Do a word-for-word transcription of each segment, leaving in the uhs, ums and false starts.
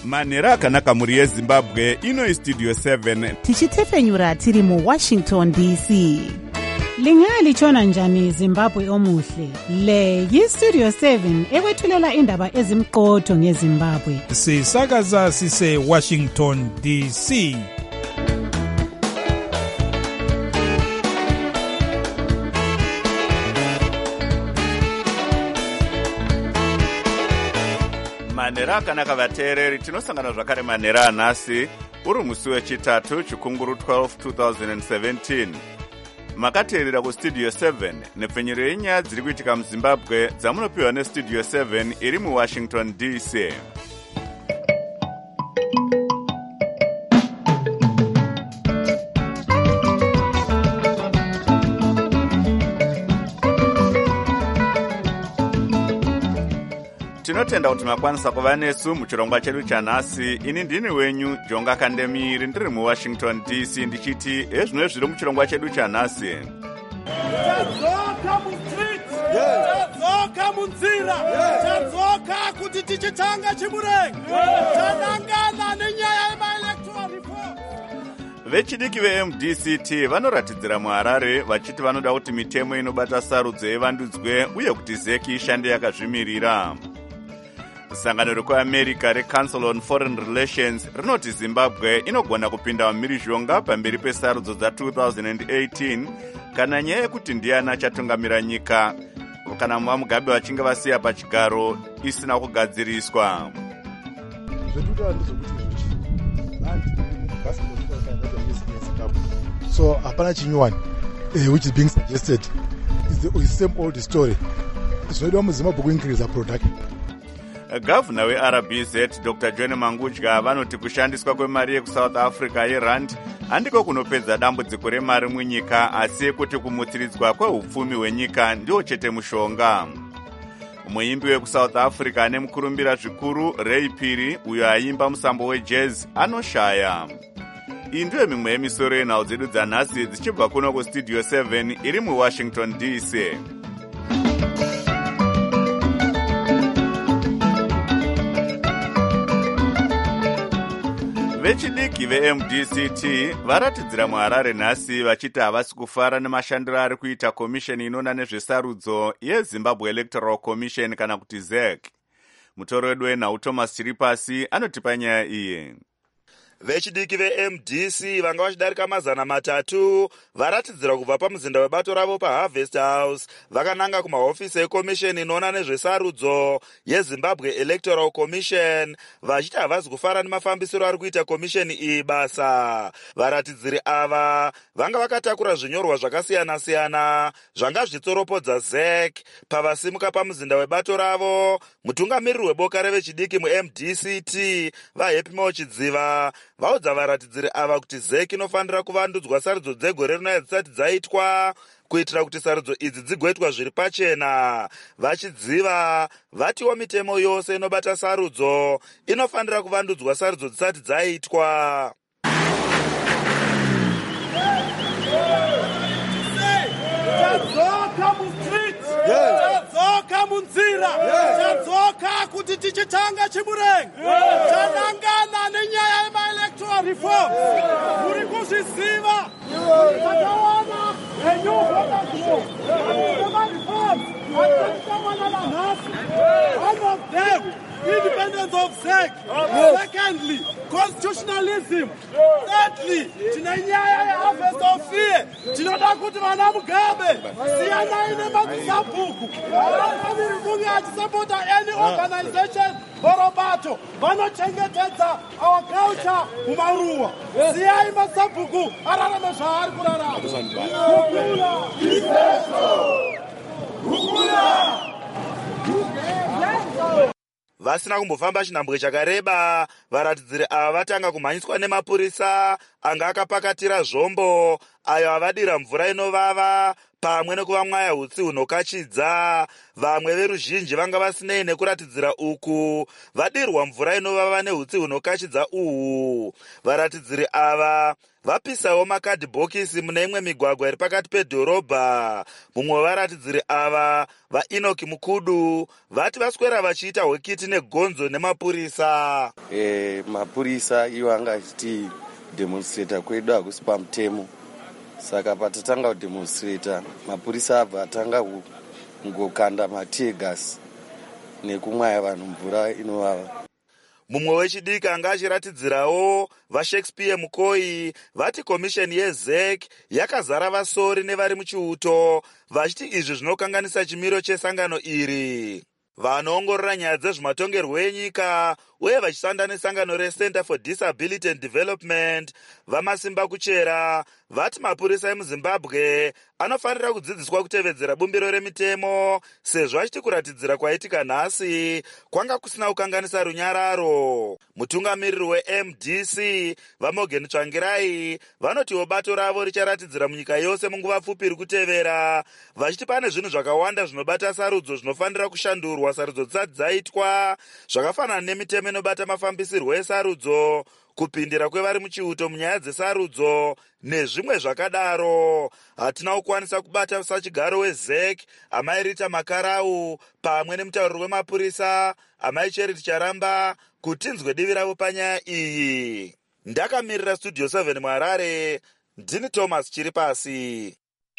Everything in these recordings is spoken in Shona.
manhero akanaka muri yezimbabwe. Ino Studio seven tichitefenyura tiri mu Washington D C. Lingalitshona njani Zimbabwe omuhle? Le yi-Studio seven ekwethulela indaba ezimqotho ngeZimbabwe. Sisakaza sise Washington D C. manhero akanaka vateereri, tinosangana zvakare manhero anhasi uri musi wechitatu chikunguru twelve twenty seventeen. Makateerera kustudio seven nepfenyuro yenyaya dziri kuitika muZimbabwe dzamunopiwa nestudio seven iri muWashington D C. Tinotenda kuti makwanisa kuva nesu muchirongwa chedu chanhasi. Ini ndini wenyu Jonga Kandemiri ndiri muWashington D C ndichiti ezvino zviri muchirongwa chedu chanhasi. Tadzoka mustreet, tadzoka munzira, tadzoka kuti tichitanga chimurengi, tanangana nenyaya yemaelectoral reform. Vechidiki ve-M D C T vanoratidzira muHarare vachiti vanoda kuti mitemo inobata sarudzo ivandudzwe uye kuti zeki ishande yakazvimirira. Sangano rekuAmerica reCouncil on Foreign Relations rinoti Zimbabwe inogona kupinda mumhirizhonga pamberi pesarudzo dza-twenty eighteen kana nyaya yekuti ndiani achatungamira nyika kana Mugabe vachinge vasiya pachigaro isina kugadziriswa. So hapana chinyuwani uh, which is being suggested is the, is the same old story. Zvinoda muZimbabwe kuincrease production. Gavana we-R B Z Doctor John Mangudya vanoti kushandiswa kwemari yekusouth Africa yerand handiko kunopedza dambudziko remari munyika, asi kuti kumutsiridzwa kwehupfumi hwenyika ndio chete mushonga. Muimbi wekusouth Africa ane mukurumbira zvikuru Ray Phiri, uyo aimba musambo wejazz, anoshaya. Iyi ndiyo mimwe yemisoro yenhau dzedu dzanhasi dzichibva kuno kustudio seven iri muWashington D C. Vechidiki ve-M D C T varatidzira muHarare nhasi vachiti havasi kufara nemashandiro ari kuita komisheni inoona nezvesarudzo yeZimbabwe Electoral Commission kana kuti Z E C. Mutoro wedu wenhau Thomas Chiripasi anotipa nyaya iyi. Vechidiki ve-M D C vanga vachidarika mazana matatu varatidzira kubva pamuzinda webato ravo paHarvest House vakananga kumahofisi ekomisheni inoona nezvesarudzo yeZimbabwe Electoral Commission vachiti havasi kufara nemafambisiro ari kuita komisheni iyi basa. Varatidziri ava vanga vakatakura zvinyorwa zvakasiyana-siyana zvanga zvichitsoropodza Z E C pavasimuka pamuzinda webato ravo. Mutungamiriri weboka revechidiki mu-M D C T vaHappy Chidziva vaudza varatidziri ava kuti Z E C inofanira kuvandudzwa sarudzo dzegore rinouya dzisati dzaitwa kuitira kuti sarudzo idzi dzigoitwa zviri pachena. Vachidziva vatiwo mitemo yose inobata sarudzo inofanira kuvandudzwa sarudzo dzisati dzaitwa. Tadzoka mustreet, tadzoka munzira, tadzoka kuti tichitanga chimurengi, tanangana nenyaya yemaelectoral reform. Muri kuzviziva takawana renew voters law, reforms atakawana nanhasi. One of them, independence of Z E C. Secondly, constitutionalism. Thirdly, tinenyaya yeharvest of fear. Tinoda kuti vana Mugabe siyanai nemadzisabhuku. Havafamiri kunge achisapota any organization or bato vanochengetedza our culture mumaruwa. Siyai masabhuku ararame zvaari kurarama. Kukula kukula Vasina kumbofamba chinhambwe chakareba, varatidziri ava vatanga kumhanyiswa nemapurisa anga akapakatira zvombo ayo avadira mvura inovava pamwe nekuvamwaya hutsi hunokachidza. Vamwe veruzhinji vanga vasinei nekuratidzira uku vadirwa mvura inovava nehutsi hunokachidza uhu. Varatidziri ava vapisawo makadhibhokisi mune imwe migwagwa iri pakati pedhorobha. Mumwe wevaratidziri ava, vaEnoki Mukudu, vati vaswera vachiita hwekiti negonzo nemapurisa. E, mapurisa iwo anga achiti demonstrata kwedu hakusi pamutemo, saka patatanga kudemonstrata mapurisa abva atanga kungokanda mategas nekumwaya vanhu mvura inovava. Mumwe wechidiki anga achiratidzirawo vaShakespeare Mukoi vati komisheni yeZ E C yakazara vasori nevari muchiuto, vachiti izvi zvinokanganisa chimiro chesangano iri. Vanoongorora nyaya dzezvematongerwo enyika uye vachisanda nesangano reCenter for Disability and Development vamasimba kuchera vati mapurisa emuZimbabwe anofanira kudzidziswa kutevedzera bumbiro remitemo, sezvo achiti kuratidzira kwaitika nhasi kwanga kusina kukanganisa runyararo. Mutungamiriri weM D C vaMorgan Tsvangirai vanotiwo bato ravo richaratidzira munyika yose munguva pfupi iri kutevera, vachiti pane zvinhu zvakawanda zvinobata sarudzo zvinofanira kushandurwa sarudzo dzisati dzaitwa, zvakafanana nemitemo inobata mafambisirwo esarudzo, kupindira kwevari muchiuto munyaya dzesarudzo nezvimwe zvakadaro. Hatina kukwanisa kubata sachigaro weZ E C amai Rita Makarau pamwe nemutauriri wemapurisa amai Charity Charamba kuti nzwe divi ravo panyaya iyi. Ndakamirira Studio seven muHarare, ndini Thomas Chiripasi.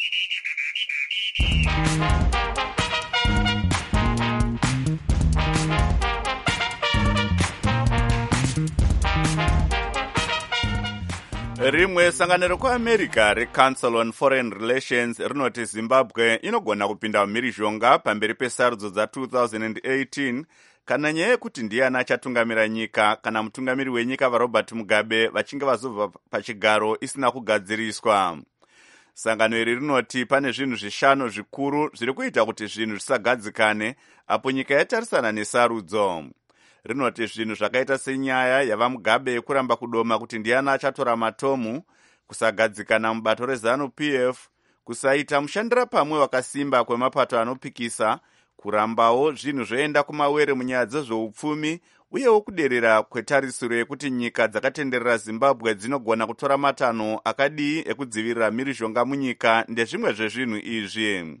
Rimwe sangano rekuAmerica reCouncil on Foreign Relations rinoti Zimbabwe inogona kupinda mumhirizhonga pamberi pesarudzo dza two thousand eighteen kana nyaya yekuti ndiani achatungamira nyika kana mutungamiri wenyika vaRobert Mugabe vachinge vazobva pachigaro isina kugadziriswa. Sangano iri rinoti pane zvinhu zvishanu zvikuru zviri kuita kuti zvinhu zvisagadzikane apo nyika yatarisana nesarudzo. Rinoti zvinhu zvakaita senyaya yavaMugabe yekuramba kudoma kuti ndiani achatora matomu, kusagadzikana mubato reZANU P F, kusaita mushandira pamwe wakasimba kwemapato anopikisa, kurambawo zvinhu zvoenda kumawere munyaya dzezveupfumi, uyewo kuderera kwetarisiro yekuti nyika dzakatenderera Zimbabwe dzinogona kutora matanho akadii ekudzivirira mhirizhonga munyika ndezvimwe zvezvinhu izvi.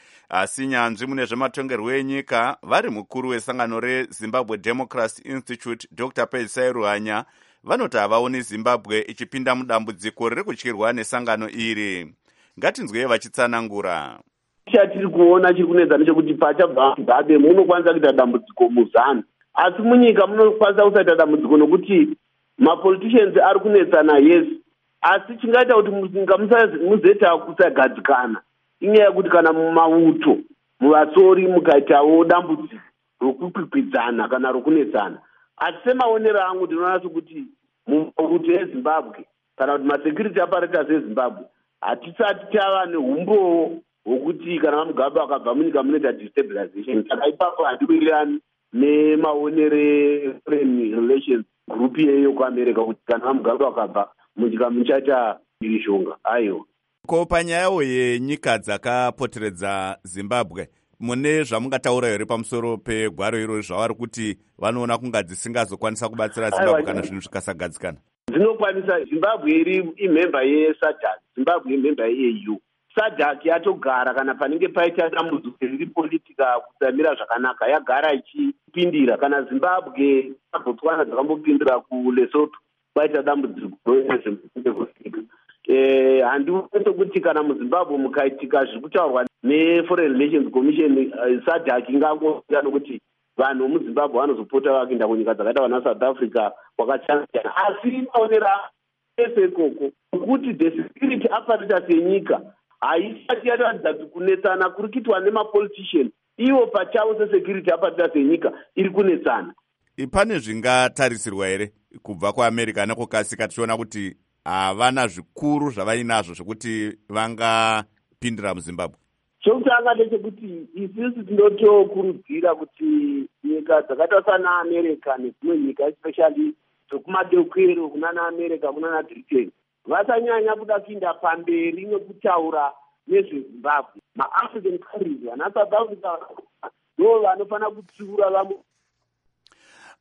Asi nyanzvi mune zvematongerwo enyika vari mukuru wesangano reZimbabwe Democracy Institute Doctor Pedzisai Ruhanya vanoti havaoni Zimbabwe ichipinda mudambudziko riri kutyirwa nesangano iri. Ngatinzwei vachitsanangura. Chatiri kuona chiri kunetsa nechekuti pachabva Mugabe munokwanisa kuita dambudziko muZANU, asi munyika munokwanisa kusaita dambudziko nokuti mapoliticians ari kunetsana, yes, asi chingaita kuti munyika muzoita kusagadzikana inyaya yekuti kana mumauto muvasori mukaitawo dambudziko rokukwikwidzana kana rokunetsana. Asi semaonero angu ndinoona sekuti mumauto eZimbabwe kana kuti masecurity apparatus eZimbabwe hatisati tava neumbowo hwokuti kana vaMugabe vakabva munyika munoita destabilization. Saka ipapo handiwirirani nemaonero eforeign relations group iyeyo kuAmerica kuti kana vaMugabe vakabva munyika muchaita mhirizhonga. Aiwa. Ko panyayawo yenyika dzakapoteredza Zimbabwe, mune zvamungataura here pamusoro pegwaro iro zvavari kuti vanoona kunga dzisingazokwanisa kubatsira Zimbabwe kana zvinhu zvikasagadzikana? Dzinokwanisa. Zimbabwe iri imemba yeSADC, Zimbabwe imemba yeE U. SADC yatogara kana panenge paita dambudziko riri politika kusamira zvakanaka yagara ichipindira. Kana Zimbabwe Botswana dzakambopindira kuLesotho paita dambudziko rezvepolitika. Eh, handioni kuti kana muZimbabwe mukaitika zviri kutaurwa neForeign Relations Commission uh, SADC ingangoita nokuti vanhu muZimbabwe vanozopota vakuenda kunyika dzakaita vana South Africa kwakasiyana. Asi inoonera ese koko kuti the security apparatus yenyika haisati yataridza kunetsana kuri kuitwa nemapolitician ivo pachavo sesecurity apparatus yenyika iri kunetsana. Pane zvingatarisirwa here kubva kuAmerica nekukasika tichiona kuti havana zvikuru zvavainazvo zvekuti vangapindira muZimbabwe? Chokutanga ndechekuti isusu tinotokurudzira kuti nyika dzakaita sana America nedzimwe nyika especially dzekumadeukwero kunana America kunana Britain vasanyanya kuda kuinda pamberi nekutaura nezveZimbabwe. MaAfrican countries vana South Africa ndo vanofanira kutsiura vamwe.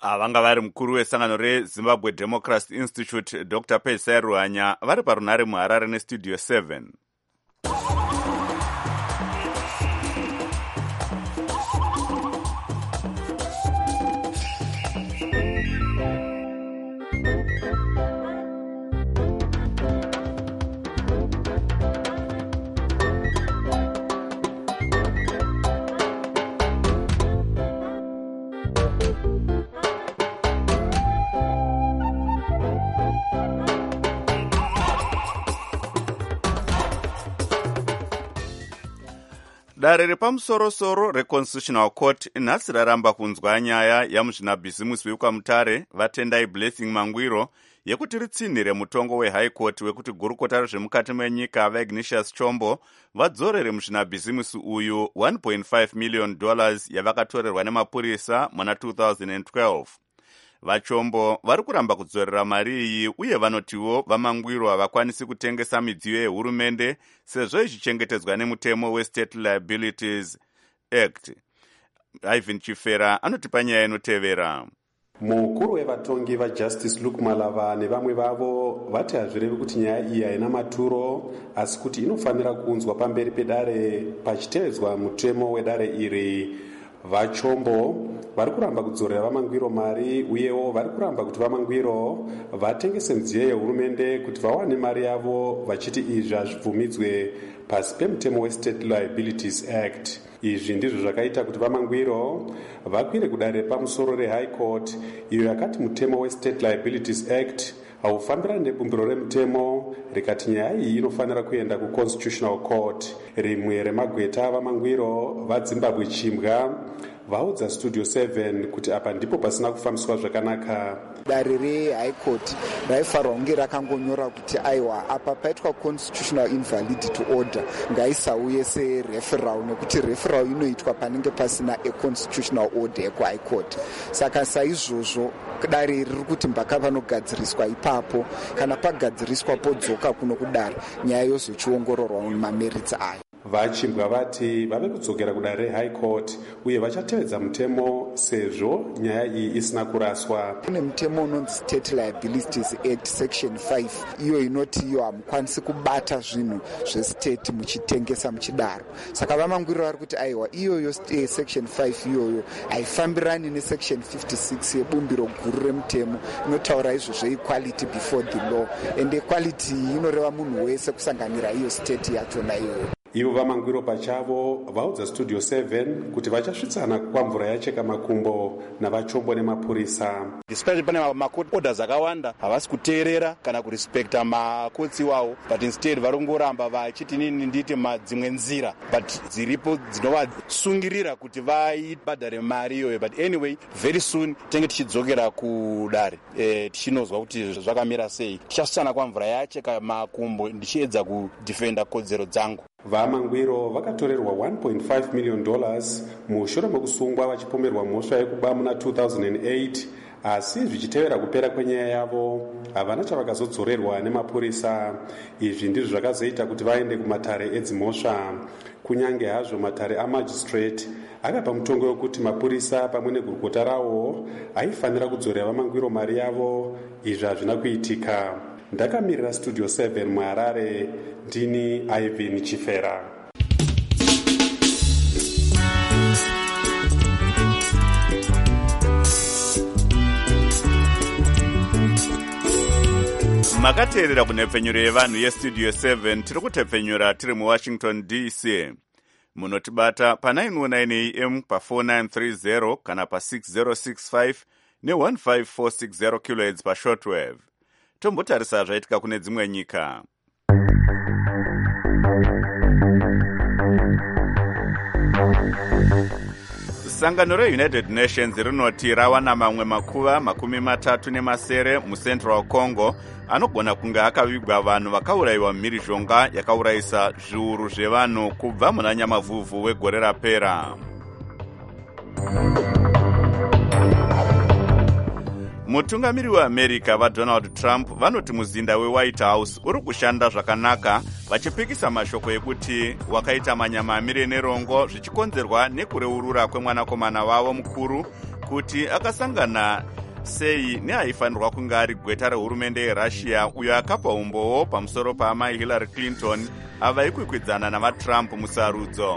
vanga vari mukuru wesangano rezimbabwe democracy institute dr pesai ruhanya vari parunare muharare nestudio seven. Dare repamusorosoro reconstitutional court nhasi raramba kunzwa nyaya yamuzvinabhizimusi vekwamutare vatendai Blessing Mangwiro yekuti ritsinhire mutongo wehigh court wekuti gurukota rezvemukati menyika vaIgnatius Chombo vadzorere muzvinabhizimusi uyu one point five million dollars yavakatorerwa nemapurisa muna two thousand twelve. Vachombo vari kuramba kudzorera mari iyi uye vanotiwo vaMangwiro havakwanisi kutengesa midziyo yehurumende sezvo ichichengetedzwa nemutemo weState Liabilities Act. Ivan Chifera anotipa nyaya inotevera. Mukuru wevatongi vaJustice Luke Malava nevamwe vavo vati hazvirevi kuti nyaya iyi haina maturo asi kuti inofanira kuunzwa pamberi pedare pachitevedzwa mutemo wedare iri. Vachombo vari kuramba kudzorera vaMangwiro mari uyewo vari kuramba kuti vaMangwiro vatengese midziyo yehurumende kuti vawane mari yavo vachiti izvi hazvibvumidzwe pasi pemutemo weState Liabilities Act. Izvi ndizvo zvakaita kuti vaMangwiro vakwire kudare pamusoro reHigh Court iyo yakati mutemo weState Liabilities Act haufambirani nebumbiro remutemo rikati nyaya iyi inofanira kuenda kuConstitutional Court. Rimwe remagweta vaMangwiro vaZimbabwe Chimbwa vaudza Studio seven kuti apa ndipo pasina kufambiswa zvakanaka. Dare reHigh Court raifanirwa kunge rakangonyora kuti aiwa apa paitwa constitutional invalidity order ngaisauye sereferral nekuti referral inoitwa panenge pasina a-constitutional order yekuHigh Court. Saka saizvozvo dare iri riri kuti mpaka panogadziriswa ipapo kana pagadziriswa podzoka kuno kudare nyaya yozochiongororwa mumameritsi ayo. Vachimbwa vati vave kudzokera kudare reHigh Court uye vachatevedza mutemo sezvo nyaya iyi isina kuraswa. Kune mutemo unonzi State Liabilities Act section five iyo inoti iyo hamukwanisi kubata zvinhu zvestate muchitengesa muchidaro. Saka vaMangwiro vari kuti aiwa iyoyo section five iyoyo haifambirani nesection fifty-six yebumbiro guru remutemo inotaura izvozvo equality before the law and equality inoreva munhu wese kusanganira iyo state yachona iyoyo. Ivo vaMangwiro pachavo vaudza Studio seven kuti vachasvitsana kwamvura yacheka makumbo navachombo nemapurisa. Despite pane macourt orders akawanda havasi kuteerera kana kurespekta makotsi iwawo but instead varongoramba vachiti nini nditi madzimwe nzira but dziripo dzinovasungirira kuti vaibhadhare mari iyoyo but anyway very soon tenge tichidzokera kudare e, tichinozwa kuti zvakamira sei. Tichasvitsana kwamvura yacheka makumbo ndichiedza kudefenda kodzero dzangu. VaMangwiro vakatorerwa one point five million dollars mushure mekusungwa vachipomerwa mhosva yekuba muna two thousand eight asi zvichitevera kupera kwenyaya yavo havana chavakazodzorerwa nemapurisa. Izvi ndizvo zvakazoita kuti vaende kumatare edzimhosva. Kunyange hazvo matare amagistrate akapa mutongo wekuti mapurisa pamwe negurukota rawo aifanira kudzorera vaMangwiro mari yavo. Izvi hazvina kuitika. Ndakamirira Studio seven muHarare, ndini Ivan Chifera. makateerera kunhepfenyuro yevanhu yestudio seven tiri kutepfenyura tiri muWashington D C. Munotibata pa nine oh nine A M pa four nine three zero kana pa six zero six five ne one five four six zero kilohertz pa shortwave. Tombotarisa zvaitika kune dzimwe nyika. Sangano reUnited Nations rinoti rawana mamwe makuva makumi matatu nemasere muCentral Congo anogona kunge akavigwa vanhu vakaurayiwa mhirizhonga yakaurayisa zviuru zvevanhu kubva muna nyamavhuvhu wegore rapera. Mutungamiri weAmerica vaDonald Trump vanoti muzinda weWhite House uri kushanda zvakanaka vachipikisa mashoko ekuti wakaita manyama amire nerongo zvichikonzerwa nekureurura kwemwanakomana wavo mukuru kuti akasangana sei neaifanirwa kunge ari gweta rehurumende yerussia uyo akapa umbowo pamusoro paamai Hillary Clinton ava ikwikwidzana navatrump musarudzo.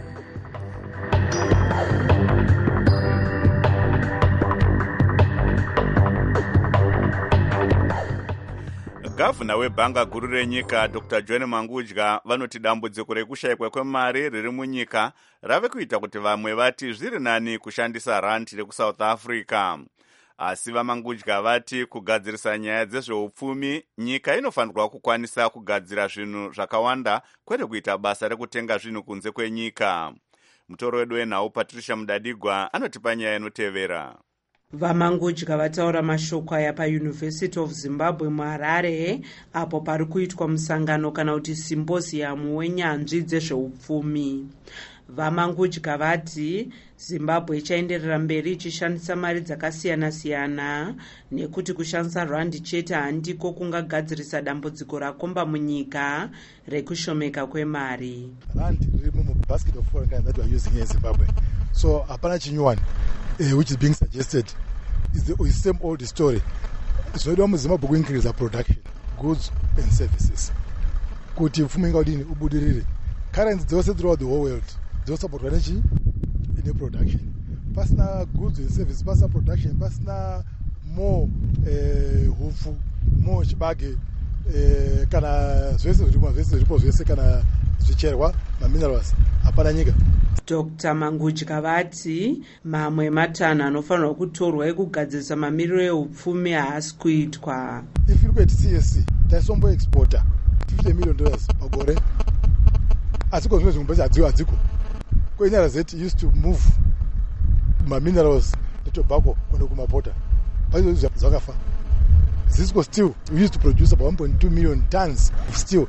Gavana webhanga guru renyika Doctor John Mangudya vanoti dambudziko rekushayikwa kwemari riri munyika rave kuita kuti vamwe vati zviri nani kushandisa randi rekusouth Africa. Asi vaMangudya vati kugadzirisa nyaya dzezveupfumi nyika inofanirwa kukwanisa kugadzira zvinhu zvakawanda kwete kuita basa rekutenga zvinhu kunze kwenyika. Mutoro wedu wenhau Patricia Mudadigwa anotipa nyaya inotevera. VaMangudya vataura mashoko aya paUniversity of Zimbabwe muHarare apo pari kuitwa musangano kana kuti symposium wenyanzvi dzezveupfumi. VaMangudya vati Zimbabwe ichaenderera mberi ichishandisa mari dzakasiyana-siyana nekuti kushandisa randi chete handiko kungagadzirisa dambudziko rakomba munyika rekushomeka kwemari. Rand riri mubasket of foreign currency that we are using here in Zimbabwe. So hapana chinyuwani uh, which is being suggested is the is same old story. Zvinoda muZimbabwe kuincrease production, goods and services. Kuti upfumi ingadini ubudirire. Currency dzose throughout the whole world dzosupportwa nechi ine production. Pasina goods and services, pasina production, pasina more uh, hupfu, more chibage uh, kana zvese zviripo zvese zviripo zvese kana zvicherwa maminerals hapana nyika. Doctor Mangudya vati mamwe matanho anofanirwa kutorwa ekugadzirisa mamiriro eupfumi haasi kuitwa. If you look at C S C, taisombo exporter fifty million dollars pagore. Asiko zvimwe zvimwe hadziko hadziko. Kwenyara zeti used to move maminerals netobacco kuenda kumapota. Pazvo zvakafa. Zisco steel, we used to produce about one point two million tons of steel.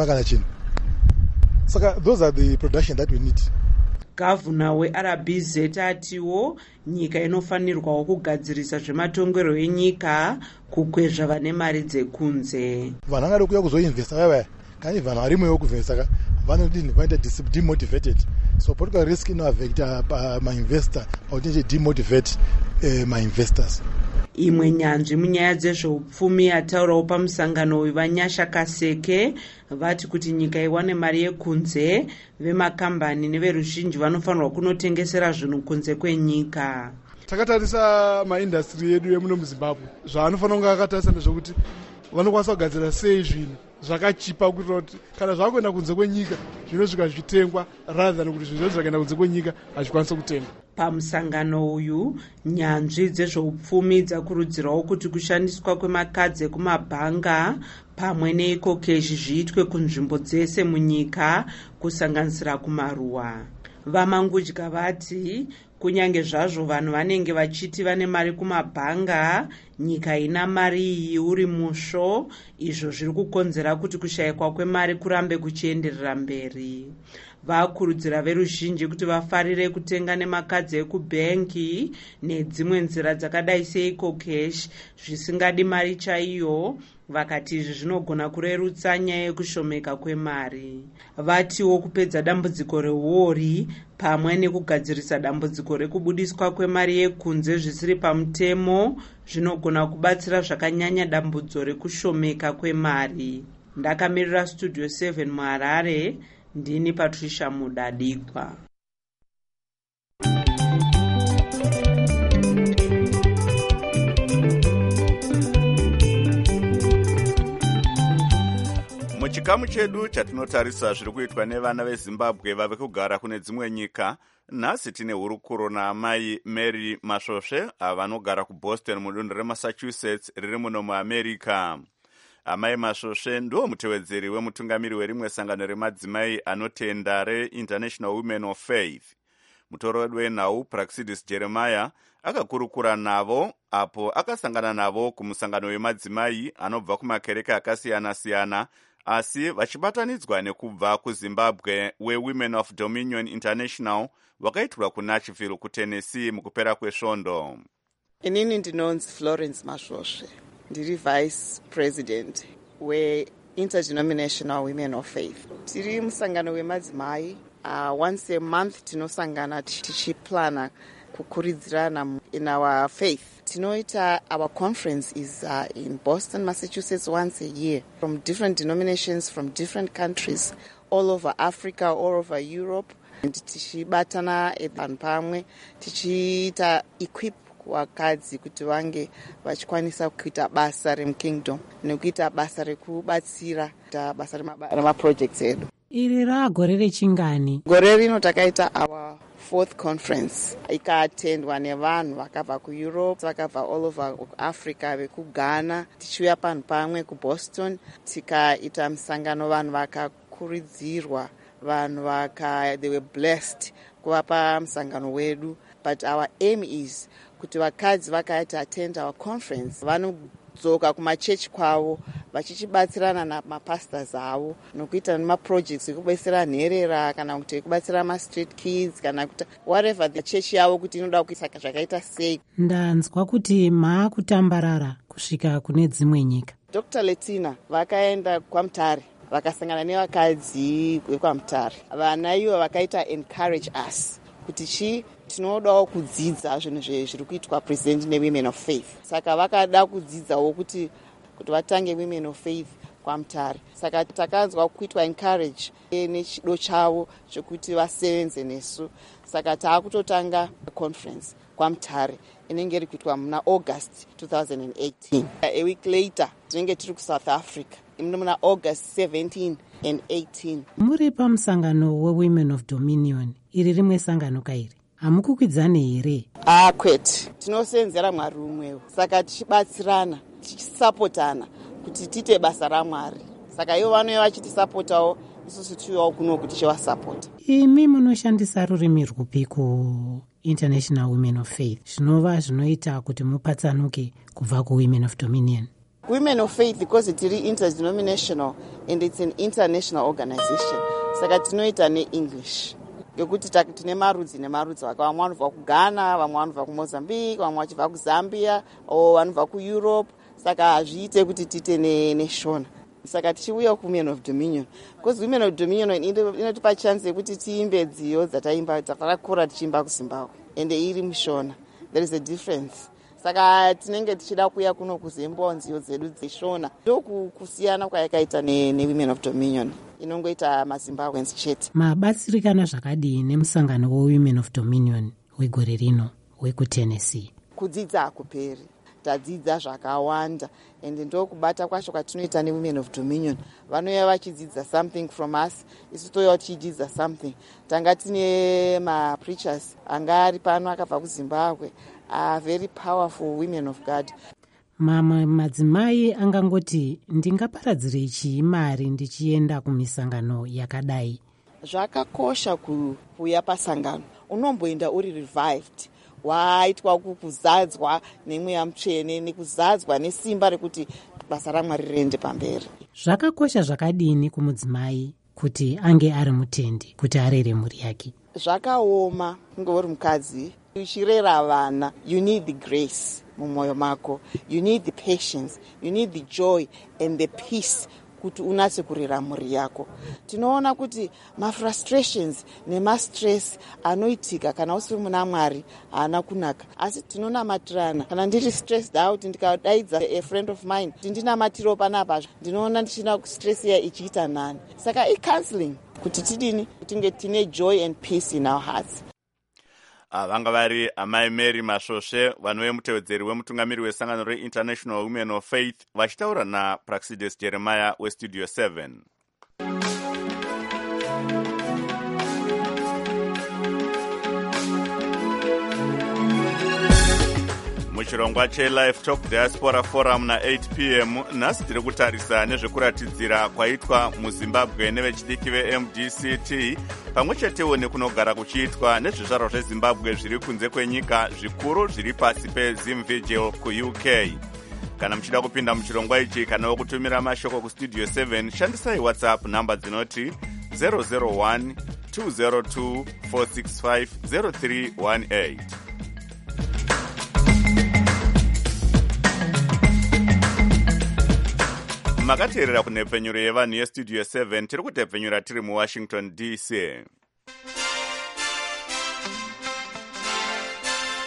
So those are the production that we need. Gavana weR B Z atiwo nyika inofanirwawo kugadzirisa zvematongero enyika kukwezva vane mari dzekunze. Vanhu vangada kuuya kuzoinvesta vaya kani vanhu varimwewo kuvhesa vanodini vaita demotivated. So political risk inoaffecta mainvestor pautinje demotivate uh, mainvestors. Imwe nyanzvi munyaya dzezveupfumi yataurawo pamusangano wevanyasha Kaseke vati kuti nyika iwane mari yekunze vemakambani neveruzhinji vanofanirwa kunotengesera zvinhu kunze kwenyika. Takatarisa maindastry yedu yemuno muZimbabwe zvaanofanira kunge akatarisa ndezvekuti vanokwanisa kugadzira sei zvinhu zvakachipa kuitira kuti kana zvakuenda kunze kwenyika zvinosvika zvichitengwa rather than kuti zvinhu zvakaenda kunze kwenyika hazvikwanisa kutengwa. Pamusangano uyu nyanzvi dzezveupfumi dzakurudzirawo kuti kushandiswa kwemakadzi ekumabhanga pamwe neikokeshi zviitwe kunzvimbo dzese munyika kusanganisira kumaruwa. VaMangudya vati kunyange zvazvo vanhu vanenge vachiti vane mari kumabhanga nyika ina mari iyi uri musvo izvo zviri kukonzera kuti kushayikwa kwemari kurambe kuchienderera mberi. Vakurudzira veruzhinji kuti vafarire kutenga nemakadzi ekubhengi nedzimwe nzira dzakadai seikokesh zvisingadi mari chaiyo. Vakati izvi zvinogona kurerutsa nyaya yekushomeka kwemari. Vatiwo kupedza dambudziko reuori pamwe nekugadzirisa dambudziko rekubudiswa kwemari yekunze zvisiri pamutemo zvinogona kubatsira zvakanyanya dambudzo rekushomeka kwemari. Ndakamirira Studio seven muHarare, ndini Patricia Mudadigwa. Muchikamu chedu chatinotarisa zviri kuitwa nevana veZimbabwe vave kugara kune dzimwe nyika, nhasi tine hurukuro naamai Mary Masvosve vanogara kuBoston mudunhu reMassachusetts riri muno muAmerica. Amai Masvosve ndiwo mutevedzeri wemutungamiri werimwe sangano remadzimai anotenda reInternational Women of Faith. Mutoro wedu wenhau Praxidis Jeremiah akakurukura navo apo akasangana navo kumusangano wemadzimai anobva kumakereke akasiyana-siyana asi vachibatanidzwa nekubva kuZimbabwe weWomen of Dominion International wakaitirwa kuNashville kuTennessee mukupera kwesvondo. Inini ndinonzi Florence Masvosve, ndiri Vice President weInterdenominational Women of Faith. Tiri musangano wemadzimai uh, once a month tinosangana tichiplana kukuridzirana in our faith. Tinoita our conference is uh, in Boston, Massachusetts once a year, from different denominations, from different countries, all over Africa, all over Europe. And tichibatana epanhu pamwe tichiita equip vakadzi kuti vange vachikwanisa kuita basa remukingdom nekuita basa rekubatsira basa remaprojects edu. Iri ragore rechingani? Gore rino takaita our fourth conference ikaatendwa nevanhu vakabva kueurope, vakabva all over Africa, vekughana. Tichiuya panhu pamwe kuboston tikaita musangano, vanhu vakakuridzirwa, vanhu vaka they were blessed kuvapa musangano wedu. But our aim is kuti vakadzi vakaita attend our conference vanodzoka kumachechi kwavo vachichibatsirana namapastors avo nokuita nemaprojects ekubatsira nherera kana kuti ekubatsira mastreet kids kana kuti whatever the church yavo kuti inoda kuisa zvakaita sei. Ndanzwa kuti maakutambarara kusvika kune dzimwe nyika. Doctor Letina vakaenda kwaMutare vakasangana nevakadzi vekwaMutare. Vana ivo vakaita encourage us kuti chi tinodawo kudzidza zvinhu zviri kuitwa present newomen of faith. Saka vakada kudzidzawo kuti kuti vatange women of faith kwaMutare. Saka takanzwa kuitwa encourage nechido chavo chokuti vasevenze nesu. Saka taakutotanga conference kwaMutare inenge iri kuitwa muna August twenty eighteen. A week later tinenge tiri kuSouth Africa muna August seventeen and eighteen. Muri pamusangano weWomen of Dominion, iri rimwe sangano kairi? Hamukukwidzane here? Ah, kwete. Tinosenzera Mwari umwewo. Saka tichibatsirana, tichisapotana kuti tite basa raMwari. Saka ivo vanouya vachitisapotawo, isusu tiuyawo kuno kuti tichivasapota. Imi munoshandisa rurimi rwupi ku International Women of Faith zvinova zvinoita kuti mupatsanuke kubva kuWomen of Dominion? Women of Faith, because it's really interdenominational and it's an international organization. Saka tinoita ne-English. Yokuti tine marudzi nemarudzi vaka vamwe vanobva kuGhana, vamwe vanobva kuMozambique, vamwe vachibva kuZambia, o vanobva kuEurope. Saka hazviite kuti tite neshona. Saka tichiuya kuWomen of Dominion. Because Women of Dominion inotipa chance yekuti tiimbe dziyo dzataimba dzakakura tichiimba kuZimbabwe. Ende iri mushona. There is a difference. Saka tinenge tichida kuya kuno kuzembawo nziyo dzedu dzeshona. Ndokusiyana kwayakaita neWomen of Dominion. Inongoita maZimbabweans chete. Mabatsirikana zvakadii nemusangano weWomen of Dominion wegore rino wekuTennessee? Kudzidza hakuperi. Tadzidza zvakawanda ende ndokubata kwacho kwatinoita neWomen of Dominion. Vanouya vachidzidza something from us, isu touya tichidzidza something. Tanga tine mapreachers anga ari pano akabva kuZimbabwe, are very powerful women of God. Mama madzimai angangoti ndingaparadzire chii mari ndichienda kumisangano yakadai? Zvakakosha kuuya pasangano. Unomboenda uri revived. Waitwa kuzadzwa nemweya mutsvene nekuzadzwa nesimba rekuti basa raMwari riende pamberi. Zvakakosha zvakadini kumudzimai kuti ange ari mutendi kuti arere mhuri yake? Zvakaoma kunge uri mukadzi uchirera vana. You need the grace mumwoyo mako. You need the patience. You need the joy and the peace kuti unatse kurera mhuri yako. Tinoona kuti mafrustrations nemastress anoitika kana usiri muna Mwari haana kunaka. Asi tinonamatirana. Kana ndiri stressed out ndikadaidza a friend of mine kuti ndinamatiro panapa, ndinoona ndichina stress iya ichiita nani. Saka i-counseling kuti tidini tinge tine joy and peace in our hearts. Vanga vari amai Mary Masvosve, vanove mutevedzeri wemutungamiri wesangano reInternational Women of Faith, vachitaura naPraxides Jeremiah weStudio seven. muchirongwa chelife talk diaspora forum na-eight p m nhasi tiri kutarisa nezvekuratidzira kwaitwa muzimbabwe nevechidiki veM D C T pamwe chetewo nekunogara kuchiitwa nezvizvarwa zvezimbabwe zviri kunze kwenyika zvikuru zviri pasi peZim Vigil kuU K. Kana muchida kupinda muchirongwa ichi kana kutumira mashoko kustudio seven shandisai WhatsApp namba dzinoti zero zero one two zero two four six five zero three one eight. Makateerera kunhepfenyuro yevanhu yestudio seven tiri kutepfenyura tiri muWashington D C.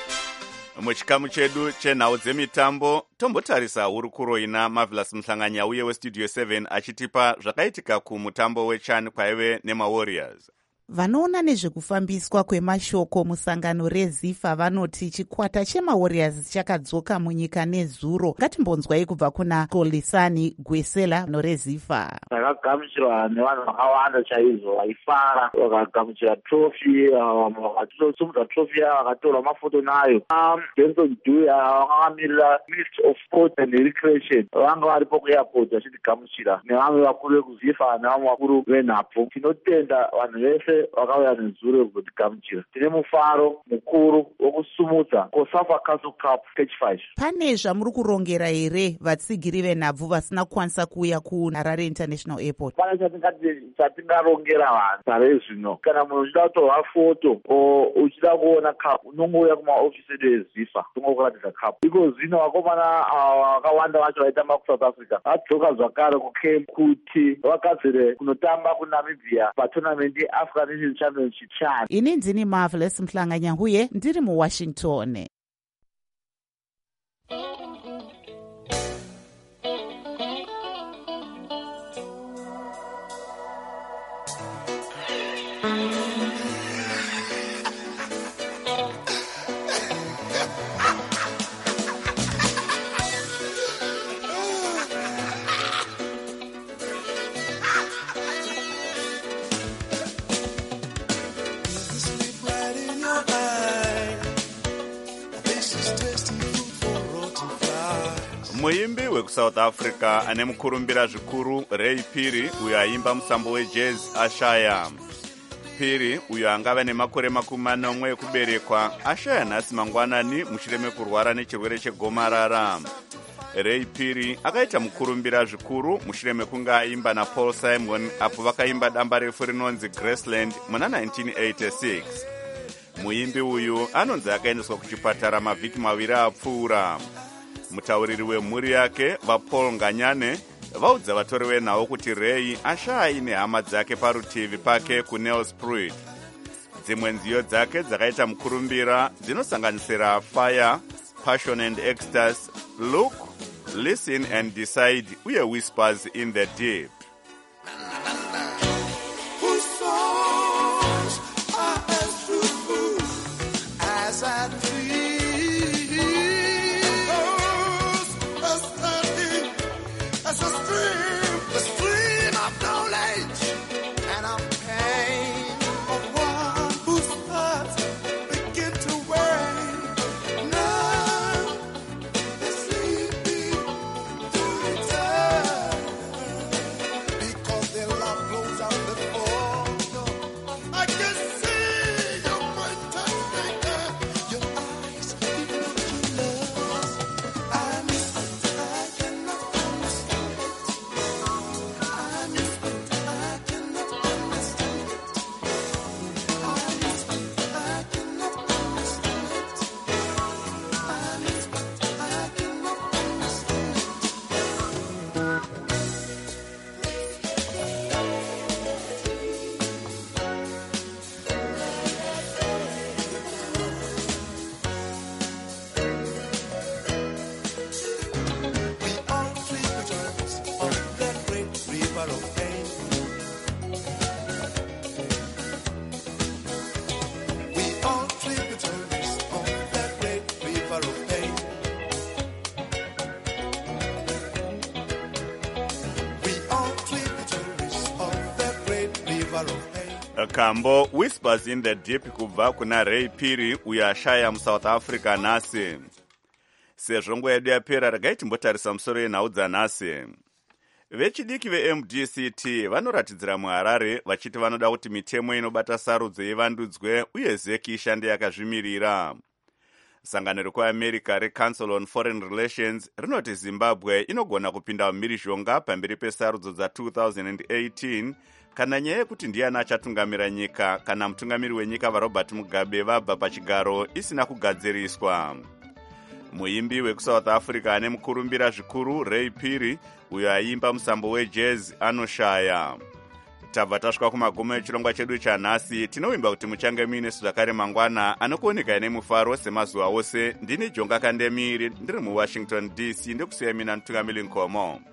muchikamu chedu chenhau dzemitambo tombotarisa hurukuro ina Marvelous Mhlanganya uye westudio seven achitipa zvakaitika kumutambo wechan kwaive nemawarriors. Vanoona nezvekufambiswa kwemashoko musangano rezifa vanoti chikwata chemawarriors chakadzoka munyika nezuro. Ngatimbonzwai kubva kuna Kolisani Gwesela norezifa. Takagamuchirwa nevanhu vakawanda chaizvo vaifara, vakagamuchira trophy, vakatosumudza trophy yavo vakatorwa mafoto nayo. Benson Dewey vakamirira Ministry of Sport and Recreation vanga varipo kuairport vachitigamuchira nevamwe vakuru vekuzifa nevamwe vakuru venhabvu. Tinotenda vanhu vese vakauya nezuro kuzotigamuchira. Tine mufaro mukuru wokusumudza Kosafa Castle Cup stage five. Pane zvamuri kurongera here vatsigiri venhabvu vasina kukwanisa kuuya kuHarare International Airport? Pane chatingarongera vanhu pare zvino. Kana munhu uchida kutorwa foto o uchida kuona cup unongouya kumaofisi edu ezifa tongokuratidza cup. Iko zvino vakomana vakawanda vacho vaitamba kuSouth Africa vadzoka zvakare kucamp kuti vagadzire kunotamba kuNamibia patournament yeAfrican Nations Championship chan. Ini ndini Marvelous Mhlanganya uye ndiri muWashington. Muimbi wekuSouth Africa ane mukurumbira zvikuru Ray Phiri uyo aimba musambo wejazz ashaya. Phiri uyo angava nemakore makumi manomwe ekuberekwa ashaya nhasi mangwanani mushure mekurwara nechirwere chegomarara. Ray Phiri akaita mukurumbira zvikuru mushure mekunge aimba naPaul Simon apo vakaimba damba refu rinonzi Graceland muna nineteen eighty-six. Muimbi uyu anonzi akaendeswa kuchipatara mavhiki maviri apfuura. Mutauriri wemhuri yake vaPaul Nganyane vaudza vatori venhau kuti Ray ashaya nehama dzake parutivi pake kuNelspruit. Dzimwe nziyo dzake dzakaita mukurumbira dzinosanganisira Fire, Passion and Ecstasy, Look, Listen and Decide uye Whispers in the Deep. Kambo Whispers in the Deep kubva kuna Ray Phiri uyo ashaya muSouth Africa nhasi. Sezvo nguva yedu yapera regai timbotarisa musoro yenhau dzanhasi. Vechidiki veM D C T vanoratidzira muHarare vachiti vanoda kuti mitemo inobata sarudzo ivandudzwe uye zeki ishande yakazvimirira. Sangano rekuAmerica reCouncil on Foreign Relations rinoti Zimbabwe inogona kupinda mumhirizhonga pamberi pesarudzo dza two thousand eighteen kana nyaya yekuti ndiani achatungamira nyika kana mutungamiri wenyika vaRobert Mugabe vabva pachigaro isina kugadziriswa. Muimbi wekuSouth Africa ane mukurumbira zvikuru Ray Phiri uyo aimba musambo wejazz anoshaya. tabva tasvika kumagumo echirongwa chedu chanhasi. Tinovimba kuti muchange muine zvakare mangwana anokuoneka nemufaro semazuva ose. Ndini Jonga Kandemiri ndiri muWashington D C, ndekusiyai mina Mutungamiri Nkomo.